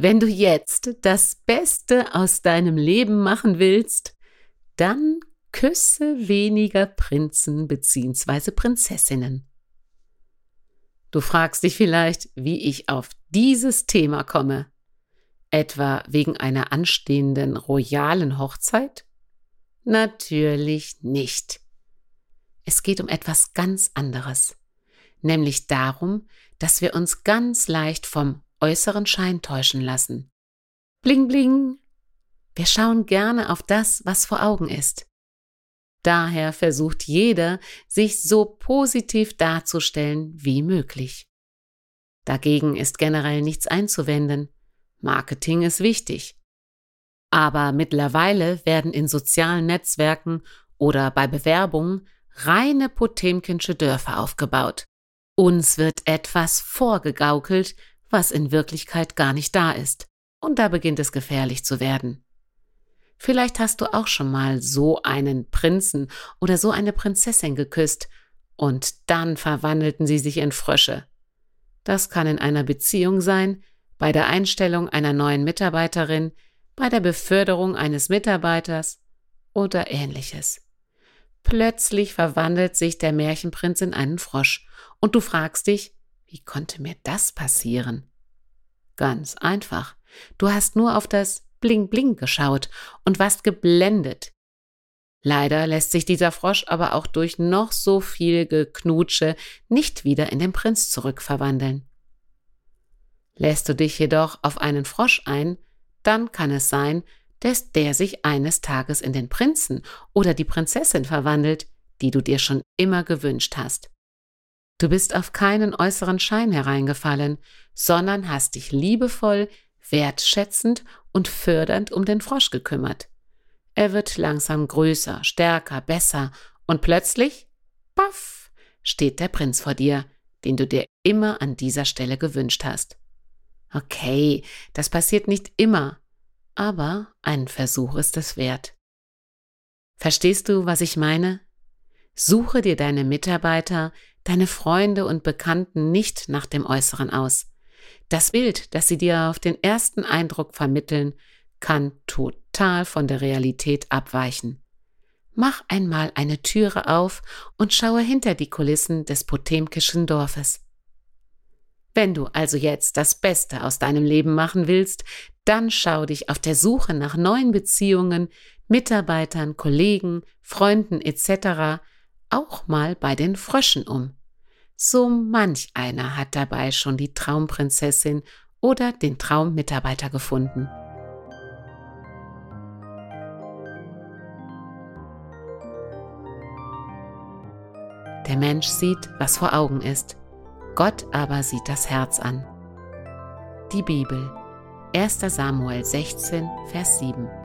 Wenn du jetzt das Beste aus deinem Leben machen willst, dann küsse weniger Prinzen bzw. Prinzessinnen. Du fragst dich vielleicht, wie ich auf dieses Thema komme. Etwa wegen einer anstehenden royalen Hochzeit? Natürlich nicht. Es geht um etwas ganz anderes, nämlich darum, dass wir uns ganz leicht vom äußeren Schein täuschen lassen. Bling bling! Wir schauen gerne auf das, was vor Augen ist. Daher versucht jeder, sich so positiv darzustellen wie möglich. Dagegen ist generell nichts einzuwenden. Marketing ist wichtig. Aber mittlerweile werden in sozialen Netzwerken oder bei Bewerbungen reine potemkinsche Dörfer aufgebaut. Uns wird etwas vorgegaukelt, was in Wirklichkeit gar nicht da ist. Und da beginnt es gefährlich zu werden. Vielleicht hast du auch schon mal so einen Prinzen oder so eine Prinzessin geküsst und dann verwandelten sie sich in Frösche. Das kann in einer Beziehung sein, bei der Einstellung einer neuen Mitarbeiterin, bei der Beförderung eines Mitarbeiters oder Ähnliches. Plötzlich verwandelt sich der Märchenprinz in einen Frosch und du fragst dich, wie konnte mir das passieren? Ganz einfach. Du hast nur auf das Bling Bling geschaut und warst geblendet. Leider lässt sich dieser Frosch aber auch durch noch so viel Geknutsche nicht wieder in den Prinz zurückverwandeln. Lässt du dich jedoch auf einen Frosch ein, dann kann es sein, dass der sich eines Tages in den Prinzen oder die Prinzessin verwandelt, die du dir schon immer gewünscht hast. Du bist auf keinen äußeren Schein hereingefallen, sondern hast dich liebevoll, wertschätzend und fördernd um den Frosch gekümmert. Er wird langsam größer, stärker, besser und plötzlich, paff, steht der Prinz vor dir, den du dir immer an dieser Stelle gewünscht hast. Okay, das passiert nicht immer, aber ein Versuch ist es wert. Verstehst du, was ich meine? Suche dir deine Mitarbeiter, deine Freunde und Bekannten nicht nach dem Äußeren aus. Das Bild, das sie dir auf den ersten Eindruck vermitteln, kann total von der Realität abweichen. Mach einmal eine Türe auf und schaue hinter die Kulissen des potemkischen Dorfes. Wenn du also jetzt das Beste aus deinem Leben machen willst, dann schau dich auf der Suche nach neuen Beziehungen, Mitarbeitern, Kollegen, Freunden etc. auch mal bei den Fröschen um. So manch einer hat dabei schon die Traumprinzessin oder den Traummitarbeiter gefunden. Der Mensch sieht, was vor Augen ist. Gott aber sieht das Herz an. Die Bibel, 1. Samuel 16, Vers 7.